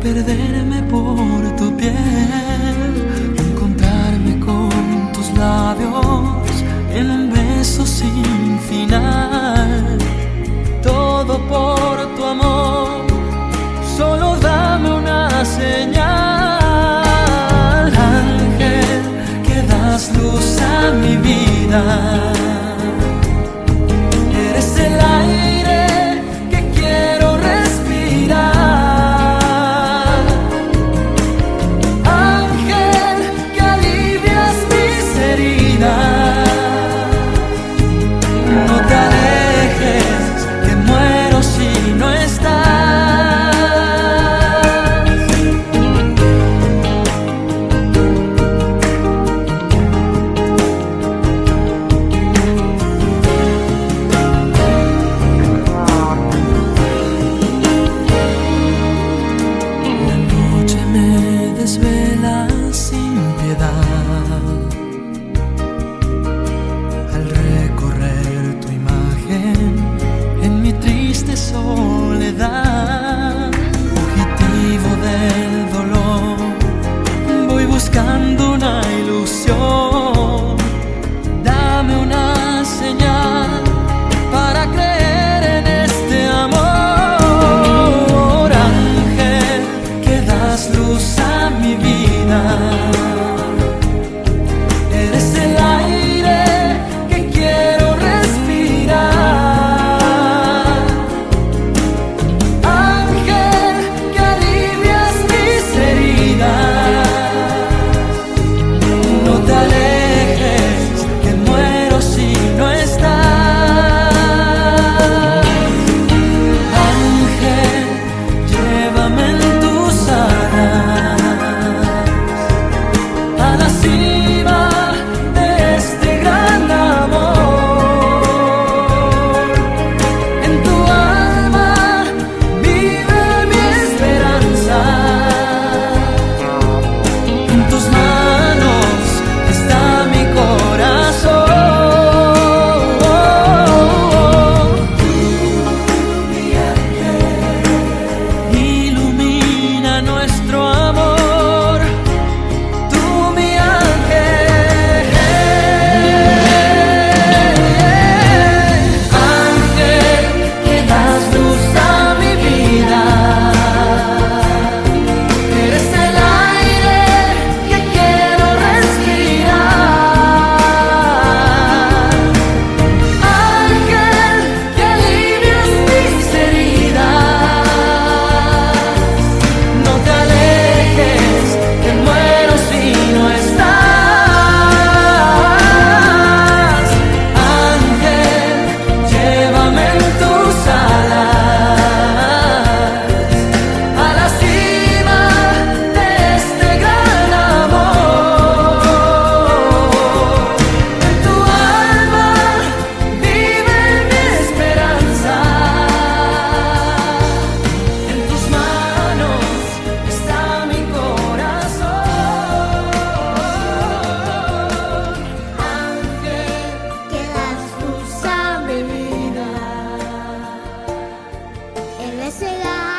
perderme por tu piel, encontrarme con tus labios en un beso sin final. Todo por tu amor, solo dame una señal. Ángel, que das luz a mi vida, eres el aire que quiero respirar. Ángel, que alivias mis heridas, no te alejes, que muero si no estás. Desvela sin piedad al recorrer tu imagen en mi triste soledad. Fugitivo del dolor, voy buscando una ilusión. Dame una señal para creer en este amor. Ángel, que das luz a mi vida, eres el aire que quiero respirar. Ángel, que alivias mis heridas, no te alejes, que muero si no estás. Ángel, llévame en tus alas a la cima de este gran amor. En tu alma vive mi esperanza, en tus manos está mi corazón. Mi ángel, ilumina nuestro amor. Será